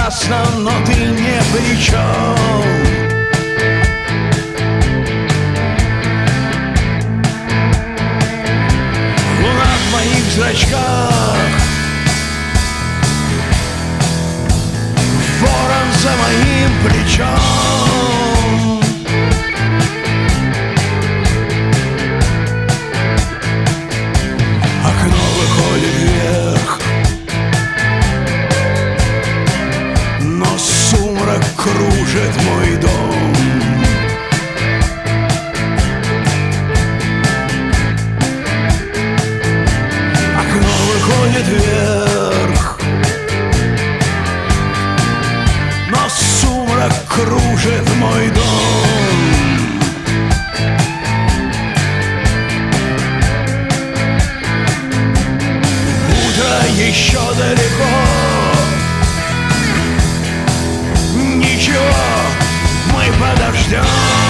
прекрасна, но ты не при чем. Луна в моих зрачках, ворон за моим плечом. Окно выходит вверх, но сумрак кружит мой дом. Окно выходит вверх, но сумрак кружит мой дом. Утро еще далеко, ничего, мы подождем.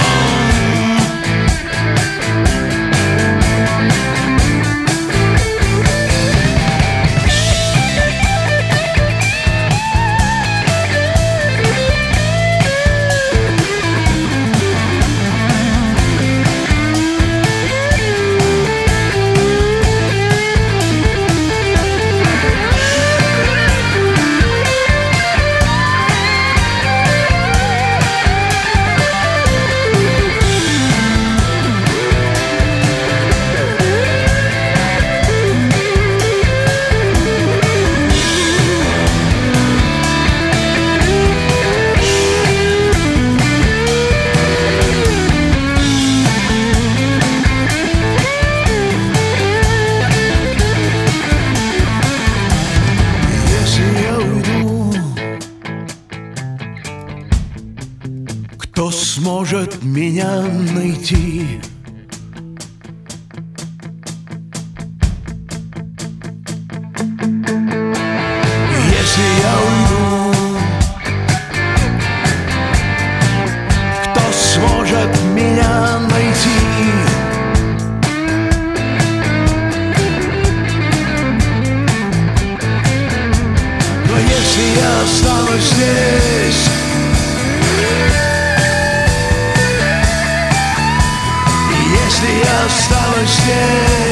Кто сможет меня найти? Если я уйду, кто сможет меня найти? Но если я останусь здесь, если я останусь здесь,